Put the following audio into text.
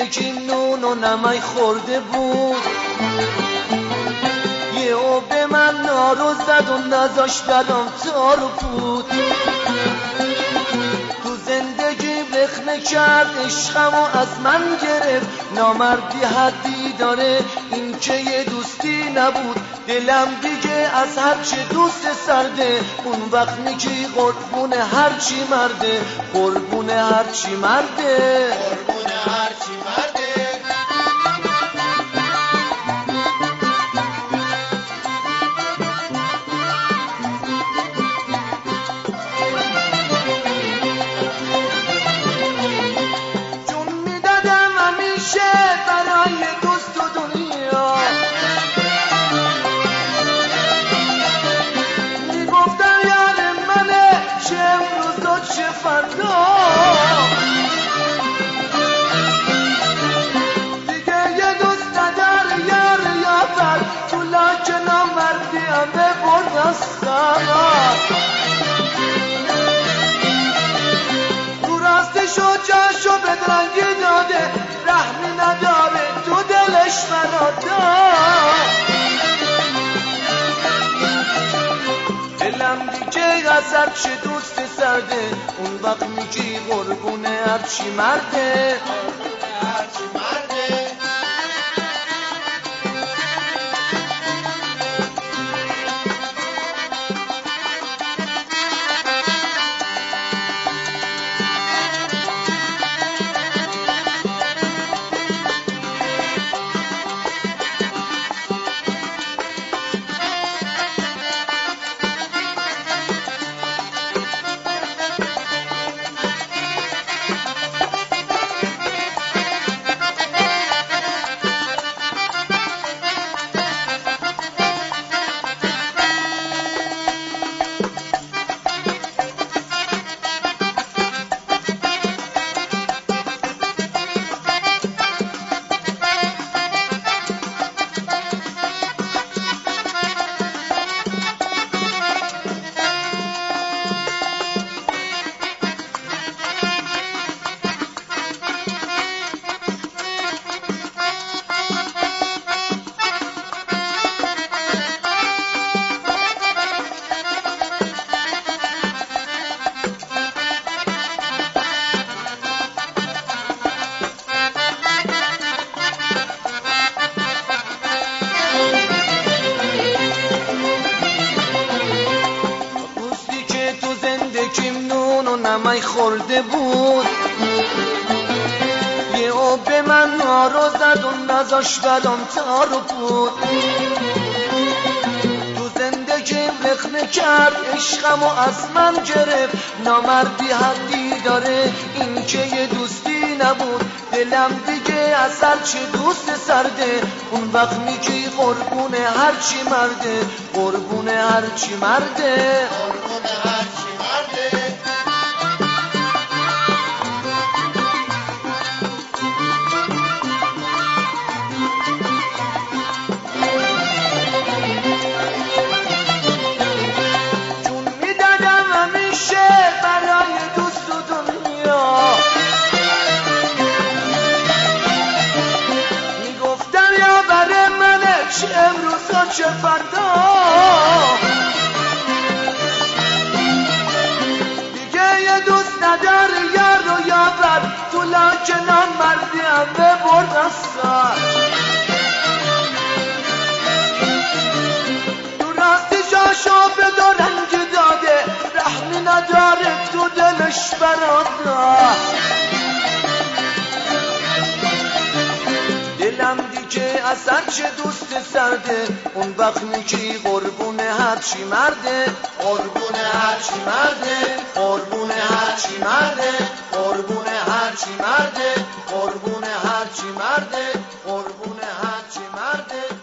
زندگی نون و نمک خورده بود، یهو به من نارو زد و نذاشت برام تار و پود. تو زندگی رخنه کرد، عشقمو از من گرفت، نامردی حدی داره، این که یه دوستی نبود. دلم دیگه از هرچی دوست سرده، اون وقت میگی قربون هرچی مرده، قربون هرچی مرده، قربون هرچی مرده. جون میدادم همیشه برای دوست و دنیا، میگفتم یار منه چه امروز و چه فردا، دیگه یه دوست نداره یار یافر، تو لاک نامردی همه برد از سرم. تو راستش و جاشو بدرنگی داده، رحمی نداره تو دلش فرادا. دلم دیگه از هرچی دوست سرده، اون وقت میگی قربون هرچی مرده، هرچی مرده. نمک خورده بود، یهو به من نارو زد و نذاشت برام تار و پود. تو زندگیم رخنه کرد، عشقمو از من گرفت، نامردی حدی داره، این که یه دوستی نبود. دلم دیگه از هرچی دوست سرده، اون وقت میگی قربون هرچی مرده، قربون هرچی مرده، قربون هرچی مرده. جون میدادم همیشه برای دوست و دنیا، میگفتم یا برای منه چه امروز و چه فردا، دیگه یه دوست نداره یار و یاور، تو لاک نامردی همه برد از سر. تو راستی جاشو به دو رنگ داده، رحمی نداره تو دلش برادر. دلم دیگه از هرچی دوست سرده، اون وقت میگی قربون هرچی مرده، قربون هرچی مرده. قربون هرچی مرده، قربون هرچی مرده، قربون هرچی مرده، قربون هرچی مرده.